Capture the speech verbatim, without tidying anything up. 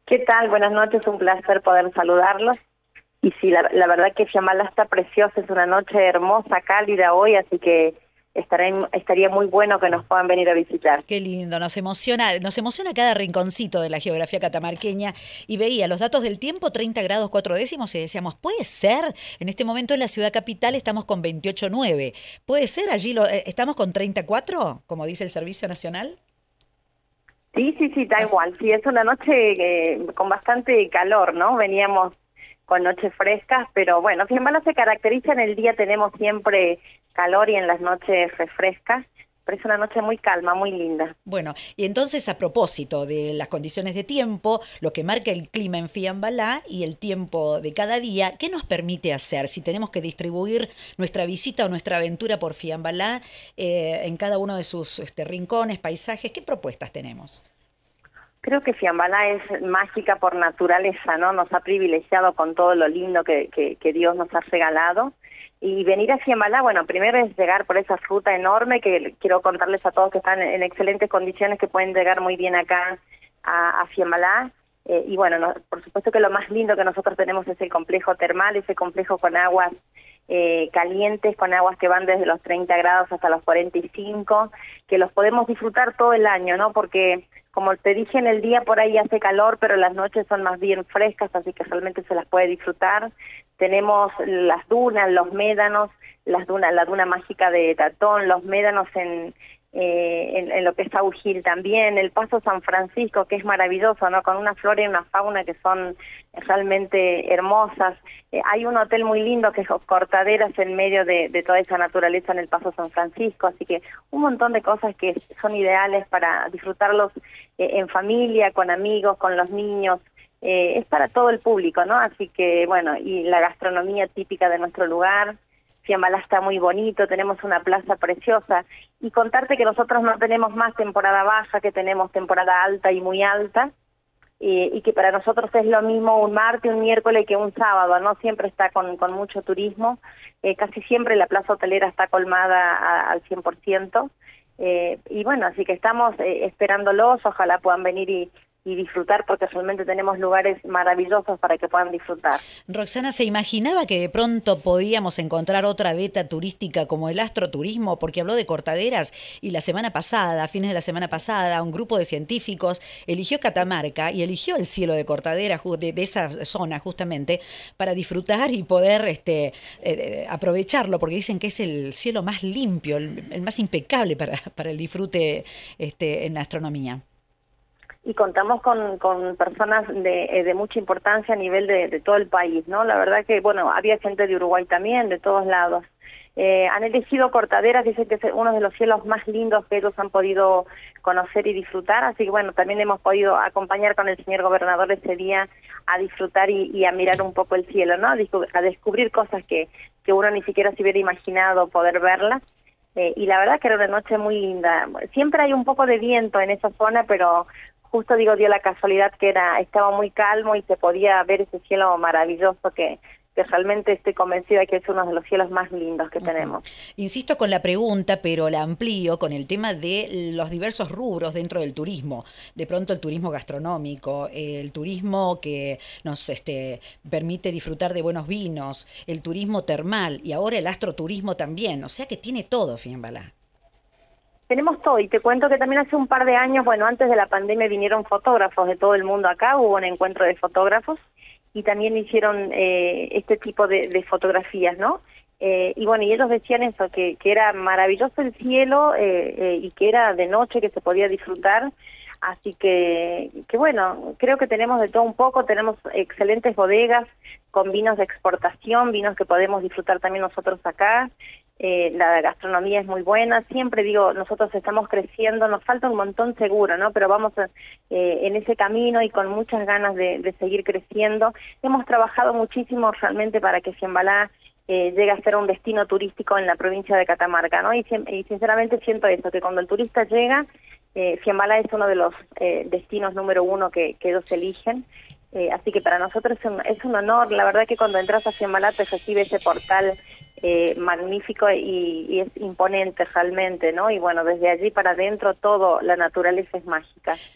¿Qué tal? Buenas noches, un placer poder saludarlos. Y sí, la, la verdad que Fiambalá está preciosa, es una noche hermosa, cálida hoy, así que estaré, estaría muy bueno que nos puedan venir a visitar. Qué lindo, nos emociona, nos emociona cada rinconcito de la geografía catamarqueña. Y veía los datos del tiempo, treinta grados cuatro décimos, y decíamos, ¿puede ser? En este momento en la ciudad capital estamos con veintiocho punto nueve. ¿Puede ser? Allí lo, eh, estamos con treinta y cuatro, como dice el Servicio Nacional. Sí, sí, sí, da Así- igual. Sí, es una noche eh, con bastante calor, ¿no? Veníamos con noches frescas, pero bueno, Fiambalá se caracteriza en el día, tenemos siempre calor y en las noches refrescas, pero es una noche muy calma, muy linda. Bueno, y entonces a propósito de las condiciones de tiempo, lo que marca el clima en Fiambalá y el tiempo de cada día, ¿qué nos permite hacer si tenemos que distribuir nuestra visita o nuestra aventura por Fiambalá eh, en cada uno de sus este, rincones, paisajes? ¿Qué propuestas tenemos? Creo que Fiambalá es mágica por naturaleza, ¿no? Nos ha privilegiado con todo lo lindo que, que, que Dios nos ha regalado. Y venir a Fiambalá, bueno, primero es llegar por esa ruta enorme que quiero contarles a todos que están en excelentes condiciones, que pueden llegar muy bien acá a, a Fiambalá. Eh, y bueno, no, por supuesto que lo más lindo que nosotros tenemos es el complejo termal, ese complejo con aguas eh, calientes, con aguas que van desde los treinta grados hasta los cuarenta y cinco, que los podemos disfrutar todo el año, ¿no? Porque como te dije, en el día por ahí hace calor, pero las noches son más bien frescas, así que realmente se las puede disfrutar. Tenemos las dunas, los médanos, las dunas, la duna mágica de Tatón, los médanos en, eh, en, en lo que es Saugil también, el Paso San Francisco, que es maravilloso, ¿no? Con una flora y una fauna que son realmente hermosas. Eh, hay un hotel muy lindo que es Cortaderas en medio de, de toda esa naturaleza en el Paso San Francisco, así que un montón de cosas que son ideales para disfrutarlos eh, en familia, con amigos, con los niños. Eh, es para todo el público, ¿no? Así que, bueno, y la gastronomía típica de nuestro lugar. Fiambalá está muy bonito, tenemos una plaza preciosa. Y contarte que nosotros no tenemos más temporada baja, que tenemos temporada alta y muy alta, eh, y que para nosotros es lo mismo un martes, un miércoles que un sábado, ¿no? Siempre está con, con mucho turismo, eh, casi siempre la plaza hotelera está colmada a, al cien por ciento. Eh, y bueno, así que estamos eh, esperándolos, ojalá puedan venir y y disfrutar, porque realmente tenemos lugares maravillosos para que puedan disfrutar. Roxana, ¿se imaginaba que de pronto podíamos encontrar otra beta turística como el astroturismo? Porque habló de Cortaderas y la semana pasada, a fines de la semana pasada, un grupo de científicos eligió Catamarca y eligió el cielo de Cortaderas, de, de esa zona justamente, para disfrutar y poder este, eh, aprovecharlo, porque dicen que es el cielo más limpio, el, el más impecable para, para el disfrute este, en la astronomía. Y contamos con, con personas de, de mucha importancia a nivel de, de todo el país, ¿no? La verdad que, bueno, había gente de Uruguay también, de todos lados. Eh, han elegido Cortaderas, dicen que es uno de los cielos más lindos que ellos han podido conocer y disfrutar, así que bueno, también hemos podido acompañar con el señor gobernador ese día a disfrutar y, y a mirar un poco el cielo, ¿no? A, descu a descubrir cosas que, que uno ni siquiera se hubiera imaginado poder verlas. Eh, y la verdad que era una noche muy linda. Siempre hay un poco de viento en esa zona, pero justo digo, dio la casualidad que era estaba muy calmo y se podía ver ese cielo maravilloso que, que realmente estoy convencida de que es uno de los cielos más lindos que Uh-huh. tenemos. Insisto con la pregunta, pero la amplío con el tema de los diversos rubros dentro del turismo. De pronto el turismo gastronómico, el turismo que nos este, permite disfrutar de buenos vinos, el turismo termal y ahora el astroturismo también. O sea que tiene todo, Fiambalá. Tenemos todo, y te cuento que también hace un par de años, bueno, antes de la pandemia vinieron fotógrafos de todo el mundo acá, hubo un encuentro de fotógrafos, y también hicieron eh, este tipo de, de fotografías, ¿no? Eh, y bueno, y ellos decían eso, que, que era maravilloso el cielo eh, eh, y que era de noche, que se podía disfrutar. Así que, que bueno, creo que tenemos de todo un poco, tenemos excelentes bodegas con vinos de exportación, vinos que podemos disfrutar también nosotros acá. Eh, la gastronomía es muy buena, siempre digo, nosotros estamos creciendo, nos falta un montón seguro, ¿no? Pero vamos a, eh, en ese camino y con muchas ganas de, de seguir creciendo. Hemos trabajado muchísimo realmente para que Fiambalá eh, llegue a ser un destino turístico en la provincia de Catamarca, ¿no? Y, y sinceramente siento eso, que cuando el turista llega, eh, Fiambalá es uno de los eh, destinos número uno que, que ellos eligen. Eh, así que para nosotros es un, es un honor, la verdad que cuando entras a Fiambalá te recibe ese portal eh, magnífico y, y es imponente realmente, ¿no? Y bueno, desde allí para adentro todo, la naturaleza es mágica.